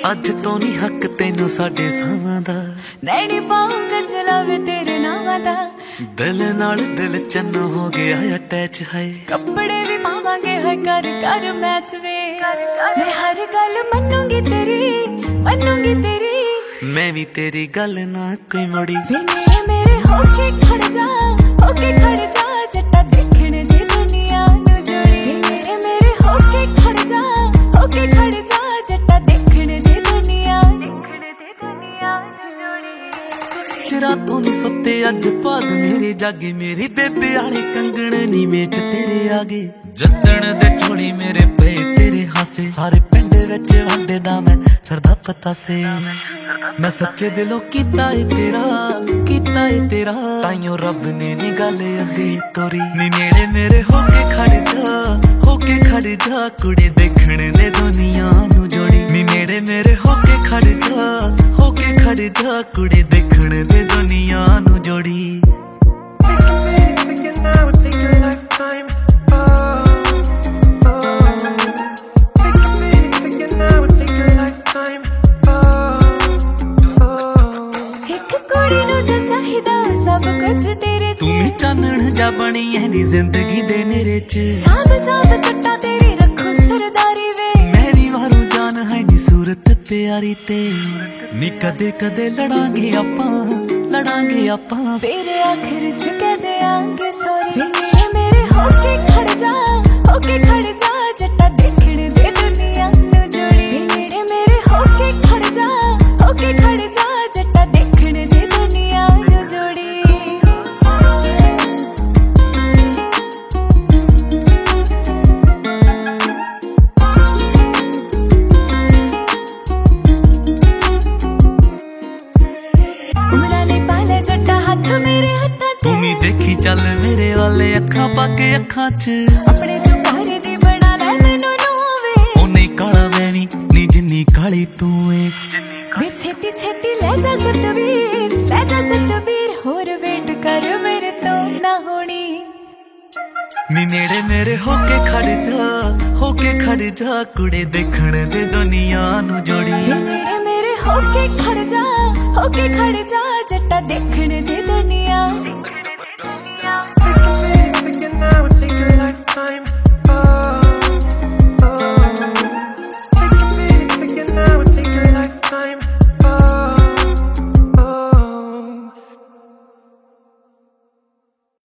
ਅੱਜ ਤੋਂ ਨਹੀਂ ਹੱਕ ਤੈਨੂੰ ਸਾਡੇ ਸਾਵਾਂ ਦਾ, ਨੈਣੀ ਪਾਉਂਗਾ ਚਲਾਵੇ ਤੇਰੇ ਨਾਵਾਂ ਦਾ। ਦਿਲ ਨਾਲ ਦਿਲ ਚੰਨ ਹੋ ਗਿਆ ਅਟੈਚ ਹੈ, ਕੱਪੜੇ ਵੀ ਪਾਵਾਂਗੇ ਹੈ ਕਰ ਕਰ ਮੈਚ ਵੇ। ਮੈਂ ਹਰ ਗੱਲ ਮੰਨੂਗੀ ਤੇਰੀ, ਮੰਨੂਗੀ ਤੇਰੀ। ਮੈਂ ਵੀ ਤੇਰੀ ਗੱਲ ਨਾ ਕੋਈ ਮੋੜੀ। ਵੇ ਮੇਰੇ ਹੋ ਕੇ ਖੜ ਜਾ, ਹੋ ਕੇ ਖੜ ਜਾ, ਜੱਟਾ ਦੇਖਣ ਦੀ ਦੁਨੀਆ ਨੂੰ ਜੋੜੀ। ਵੇ ਮੇਰੇ ਹੋ ਕੇ ਖੜ ਜਾ, ਹੋ ਕੇ ਖੜ ਜਾ, ਜੱਟਾ ਦੇਖਣ ਦੀ ਦੁਨੀਆ, ਦੇਖਣ ਦੀ ਦੁਨੀਆ ਨੂੰ ਜੋੜੀ। ਰਾਤੋਂ ਨੀ ਸੁੱਤੇ ਅੱਜ ਭਾਗ ਮੇਰੇ ਜਾਗੇ, ਮੇਰੀ ਬੇਬੇ ਵਾਲੇ ਕੰਗਣ ਨੀ ਮੇਚ ਤੇਰੇ ਆਗੇ। ਜੱਦਣ ਦੇ ਝੋਲੀ ਮੇਰੇ ਪਏ ਤੇਰੇ ਹਾਸੇ, ਸਾਰੇ ਪਿੰਡ ਵਿੱਚ ਵੰਡਦਾ ਮੈਂ ਸਰਦਾ ਪਤਾ ਸੇ। ਮੈਂ ਸੱਚੇ ਦਿਲੋਂ ਕੀਤਾ ਏ ਤੇਰਾ, ਕੀਤਾ ਏ ਤੇਰਾ, ਤਾਈਓ ਰੱਬ ਨੇ ਨੀ ਗੱਲ ਅੱਗੇ ਤੋਰੀ। ਨੀ ਨੇੜੇ ਮੇਰੇ ਹੋ ਕੇ ਖੜ ਜਾ, ਹੋ ਕੇ ਖੜ ਜਾ, ਕੁੜੀ ਦੇਖਣ ਦੇ ਦੁਨੀਆ ਨੂੰ ਜੋੜੀ। ਨੀ ਨੇੜੇ ਮੇਰੇ ਹੋ ਕੇ ਖੜ ਜਾ, ਹੋ ਕੇ ਖੜ ਜਾ, ਕੁੜੀ ਦੇਖਣ ਦੇ ਦੁਨੀਆ ਨੂੰ ਜੋੜੀ। ਸਭ ਕੁਝ ਤੇਰੇ ਚ, ਤੂੰ ਵੀ ਚਾਨਣ ਜਾ ਬਣੀ ਐ ਨੀ ਜ਼ਿੰਦਗੀ ਦੇ ਮੇਰੇ ਚ। ਸਾਬ ਸਾਬ ਜੱਟਾ ਤੇਰੀ ਰੱਖੂ ਸਰਦਾਰੀ ਵੇ, ਮੇਰੀ ਵਾਰੂ ਜਾਨ ਹੈ ਨੀ ਸੂਰਤ ਪਿਆਰੀ ਤੇ। ਨੀ ਕਦੇ ਕਦੇ ਲੜਾਂਗੇ ਆਪਾਂ, ਲੜਾਂਗੇ ਆਪਾਂ, ਫਿਰ ਆਖਿਰ ਚ ਕਹਿ ਦਿਆਂਗੇ ਸੌਰੀ। ਵੇ ਮੇਰੇ ਹੋ ਕੇ ਖੜ ਜਾ, ਹੋ ਕੇ ਖੜ ਜਾ, ਜੱਟਾ ਦੇਖਣ ਦੀ ਦੁਨੀਆ ਨੂੰ ਜੋੜੀ। ਵੇ ਮੇਰੇ ਹੋ ਕੇ ਖੜ ਜਾ, ਹੋ ਕੇ ਖੜ ਜਾ, ਜੱਟਾ ਦੇਖਣ ਦੀ ਦੁਨੀਆ ਨੂੰ ਜੋੜੀ। ਮੇਰੇ ਹੱਥਾਂ ਚ, ਤੂੰ ਵੀ ਦੇਖੀ ਚੱਲ ਮੇਰੇ ਵਾਲੇ ਅੱਖਾਂ ਪਾ ਕੇ ਅੱਖਾਂ ਚ। ਆਪਣੇ ਤੂੰ ਘਰ ਦੀ ਬਣਾ ਲੈ ਮੈਨੂੰ ਨੋਵੇ, ਉਹਨੇ ਕਾਲਾ ਮੈਂ ਵੀ ਨੀ ਜਿੰਨੀ ਕਾਲੀ ਤੂੰ ਏ। ਵੇ ਛੇਤੀ ਛੇਤੀ ਲੈ ਜਾ ਸਤਵੀਰ, ਲੈ ਜਾ ਸਤਵੀਰ, ਹੋਰ ਵੇਟ ਕਰ ਮੇਰੇ ਤੋਂ ਨਾ ਹੋਣੀ। ਨੀ ਨੇੜੇ ਮੇਰੇ ਹੋ ਕੇ ਖੜ ਜਾ, ਹੋ ਕੇ ਖੜ ਜਾ, ਕੁੜੇ ਦੇਖਣ ਦੇ ਦੁਨੀਆ ਨੂੰ ਜੋੜੀ। ਨੇੜੇ ਮੇਰੇ ਹੋ ਕੇ ਖੜ ਜਾ, ਹੋ ਕੇ ਖੜ ਜਾ, ਜੱਟਾ ਦੇਖਣ ਦੀ ਦੁਨੀਆ।